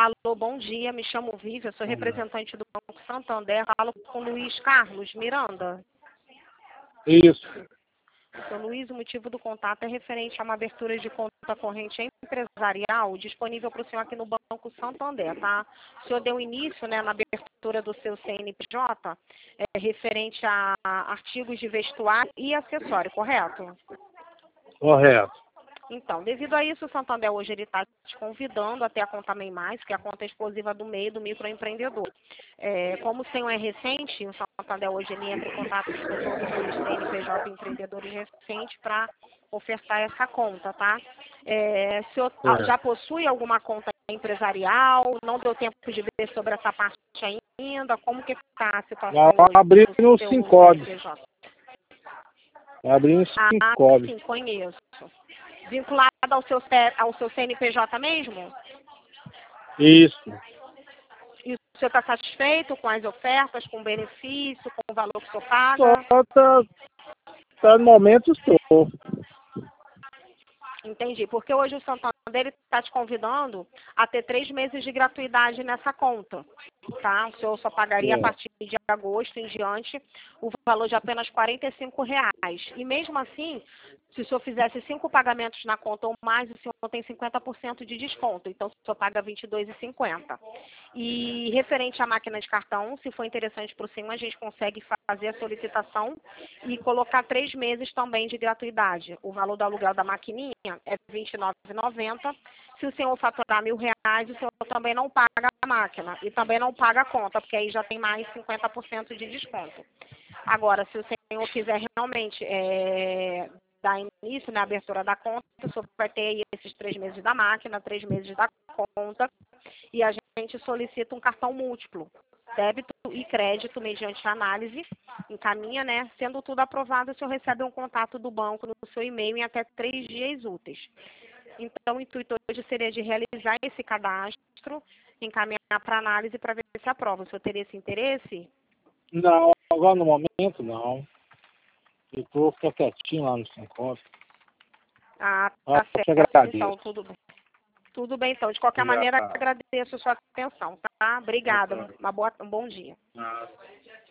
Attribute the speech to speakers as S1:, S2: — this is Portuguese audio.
S1: Alô, bom dia, me chamo Vivian, sou representante do Banco Santander, falo com o Luiz Carlos Miranda.
S2: Isso.
S1: Seu Luiz, o motivo do contato é referente a uma abertura de conta corrente empresarial disponível para o senhor aqui no Banco Santander, tá? O senhor deu início, né, na abertura do seu CNPJ, referente a artigos de vestuário e acessório, correto?
S2: Correto.
S1: Então, devido a isso, o Santander hoje ele está te convidando a ter a conta MEI+, que é a conta exclusiva do MEI, do microempreendedor. Como o senhor é recente, o Santander hoje ele entra em contato com todos os CNPJ empreendedores recentes para ofertar essa conta, tá? O senhor já possui alguma conta empresarial? Não deu tempo de ver sobre essa parte ainda? Como que está a situação hoje
S2: Abri
S1: do
S2: no
S1: seu
S2: Sincod.
S1: CNPJ?
S2: Abri no Sincod.
S1: Sim, conheço. Vinculado ao seu CNPJ mesmo?
S2: Isso.
S1: E o senhor está satisfeito com as ofertas, com o benefício, com o valor que o senhor paga?
S2: Tá no momento estou.
S1: Entendi, porque hoje o Santander está te convidando a ter 3 meses de gratuidade nessa conta, tá? O senhor só pagaria a partir de agosto em diante o valor de apenas R$45. E mesmo assim, se o senhor fizesse 5 pagamentos na conta ou mais, o senhor tem 50% de desconto, então o senhor paga R$22,50. E referente à máquina de cartão, se for interessante para o senhor, a gente consegue fazer a solicitação e colocar 3 meses também de gratuidade. O valor do aluguel da maquininha é R$29,90. Se o senhor faturar R$1.000, o senhor também não paga a máquina e também não paga a conta, porque aí já tem mais 50% de desconto. Agora, se o senhor quiser realmente dar início na abertura da conta, o senhor vai ter aí esses 3 meses da máquina, 3 meses da conta, e a gente solicita um cartão múltiplo, débito e crédito mediante análise, encaminha, né? Sendo tudo aprovado, o senhor recebe um contato do banco no seu e-mail em até 3 dias úteis. Então, o intuito hoje seria de realizar esse cadastro, encaminhar para análise para ver se aprova. O senhor teria esse interesse?
S2: Não, agora no momento não. Eu estou quietinho lá no Sincod.
S1: Ah, tá certo. Então, tudo bem. Tudo bem, então. De qualquer maneira, agradeço a sua atenção, tá? Obrigada. Um bom dia.